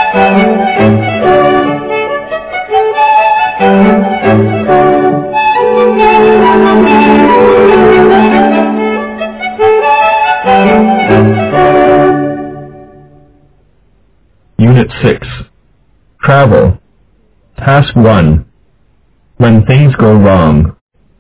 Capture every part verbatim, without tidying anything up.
Unit six. Travel. Task one. When things go wrong.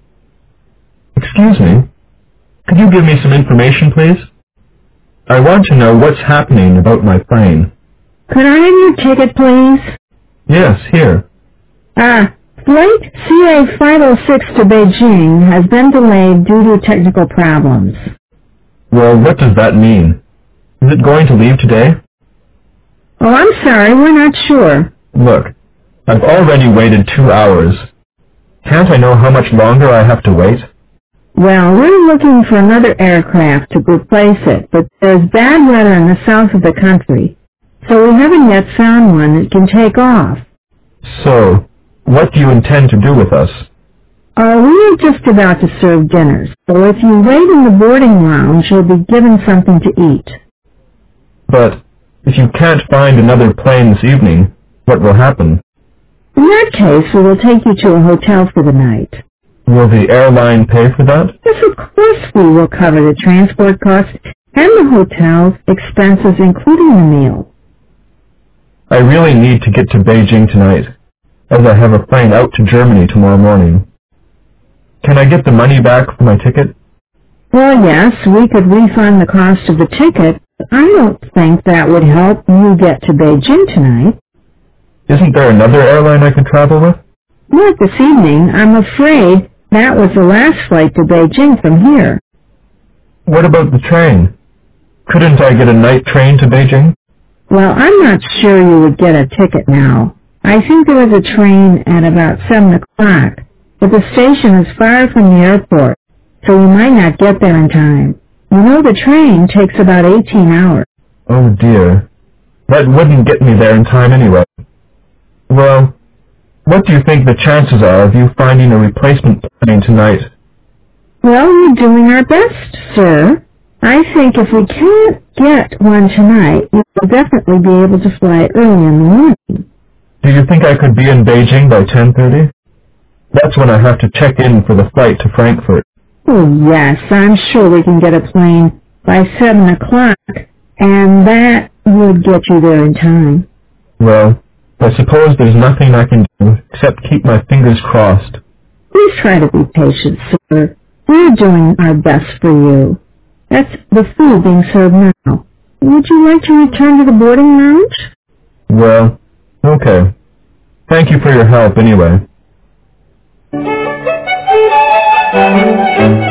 Excuse me. Could you give me some information, please? I want to know what's happening about my plane. Could I have your ticket, please? Yes, here. Ah, flight C A five oh six to Beijing has been delayed due to technical problems. Well, what does that mean? Is it going to leave today? Oh, I'm sorry, we're not sure. Look, I've already waited two hours. Can't I know how much longer I have to wait? Well, we're looking for another aircraft to replace it, but there's bad weather in the south of the country, so we haven't yet found one that can take off. So, what do you intend to do with us? Oh, we are just about to serve dinner, so if you wait in the boarding lounge, you'll be given something to eat. But if you can't find another plane this evening, what will happen? In that case, we will take you to a hotel for the night. Will the airline pay for that? Yes, of course we will cover the transport costs and the hotel's expenses, including the meal. I really need to get to Beijing tonight, as I have a plane out to Germany tomorrow morning. Can I get the money back for my ticket? Well, yes, we could refund the cost of the ticket, but I don't think that would help you get to Beijing tonight. Isn't there another airline I could travel with? Not this evening. I'm afraid that was the last flight to Beijing from here. What about the train? Couldn't I get a night train to Beijing? Well, I'm not sure you would get a ticket now. I think there was a train at about seven o'clock, but the station is far from the airport, so you might not get there in time. You know the train takes about eighteen hours. Oh dear. That wouldn't get me there in time anyway. Well, what do you think the chances are of you finding a replacement plane tonight? Well, we're doing our best, sir. I think if we can't get one tonight, we'll definitely be able to fly early in the morning. Do you think I could be in Beijing by ten thirty? That's when I have to check in for the flight to Frankfurt. Oh, yes, I'm sure we can get a plane by seven o'clock, and that would get you there in time. Well, I suppose there's nothing I can do except keep my fingers crossed. Please try to be patient, sir. We're doing our best for you. That's the food being served now. Would you like to return to the boarding lounge? Well, okay. Thank you for your help anyway.